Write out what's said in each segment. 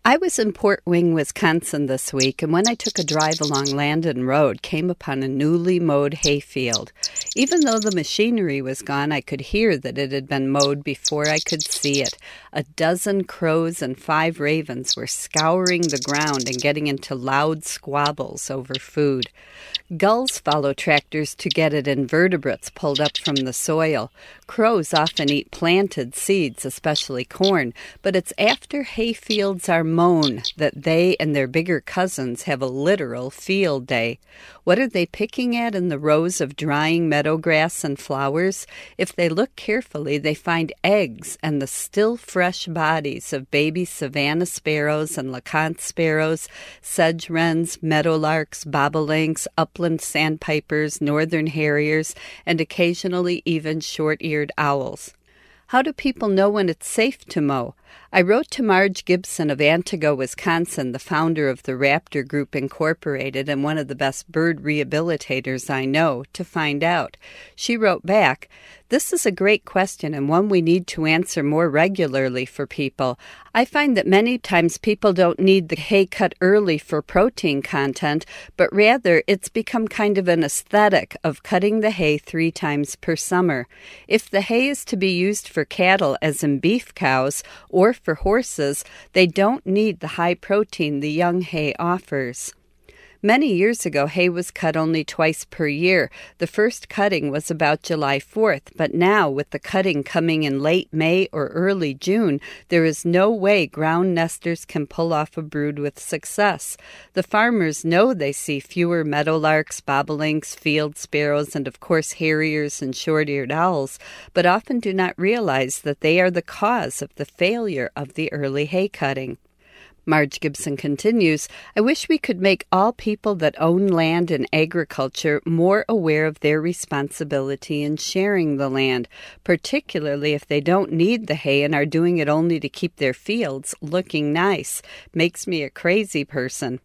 I was in Port Wing, Wisconsin this week, and when I took a drive along Landon Road, came upon a newly mowed hayfield. Even though the machinery was gone, I could hear that it had been mowed before I could see it. A dozen crows and 5 ravens were scouring the ground and getting into loud squabbles over food. Gulls follow tractors to get at invertebrates pulled up from the soil. Crows often eat planted seeds, especially corn, but it's after hayfields are mown that they and their bigger cousins have a literal field day. What are they picking at in the rows of drying meadow grass and flowers? If they look carefully, they find eggs and the still fresh bodies of baby savanna sparrows and LeConte sparrows, sedge wrens, meadowlarks, bobolinks, upland sandpipers, northern harriers, and occasionally even short-eared owls. How do people know when it's safe to mow? I wrote to Marge Gibson of Antigo, Wisconsin, the founder of the Raptor Group Incorporated and one of the best bird rehabilitators I know, to find out. She wrote back, "This is a great question and one we need to answer more regularly for people. I find that many times people don't need the hay cut early for protein content, but rather it's become kind of an aesthetic of cutting the hay 3 times per summer. If the hay is to be used for cattle, as in beef cows, or for horses, they don't need the high protein the young hay offers." Many years ago, hay was cut only twice per year. The first cutting was about July 4th, but now, with the cutting coming in late May or early June, there is no way ground nesters can pull off a brood with success. The farmers know they see fewer meadowlarks, bobolinks, field sparrows, and of course harriers and short-eared owls, but often do not realize that they are the cause of the failure of the early hay cutting. Marge Gibson continues, "I wish we could make all people that own land and agriculture more aware of their responsibility in sharing the land, particularly if they don't need the hay and are doing it only to keep their fields looking nice. Makes me a crazy person."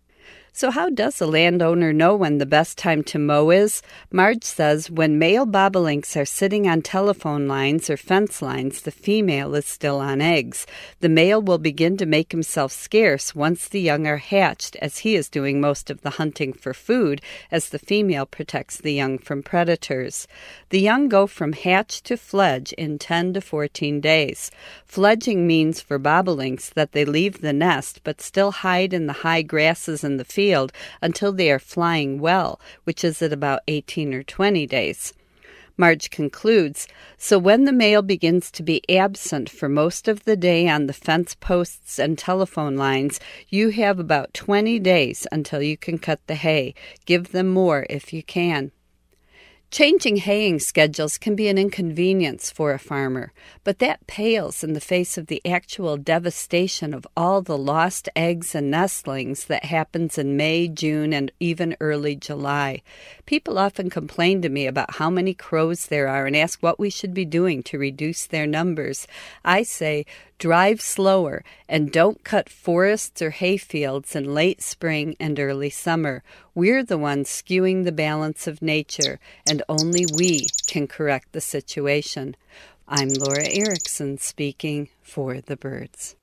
So how does a landowner know when the best time to mow is? Marge says when male bobolinks are sitting on telephone lines or fence lines, the female is still on eggs. The male will begin to make himself scarce once the young are hatched, as he is doing most of the hunting for food, as the female protects the young from predators. The young go from hatch to fledge in 10 to 14 days. Fledging means for bobolinks that they leave the nest but still hide in the high grasses in the field until they are flying well, which is at about 18 or 20 days. Marge concludes, "So when the male begins to be absent for most of the day on the fence posts and telephone lines, you have about 20 days until you can cut the hay. Give them more if you can." Changing haying schedules can be an inconvenience for a farmer, but that pales in the face of the actual devastation of all the lost eggs and nestlings that happens in May, June, and even early July. People often complain to me about how many crows there are and ask what we should be doing to reduce their numbers. I say, drive slower and don't cut forests or hayfields in late spring and early summer. We're the ones skewing the balance of nature, and only we can correct the situation. I'm Laura Erickson speaking for the birds.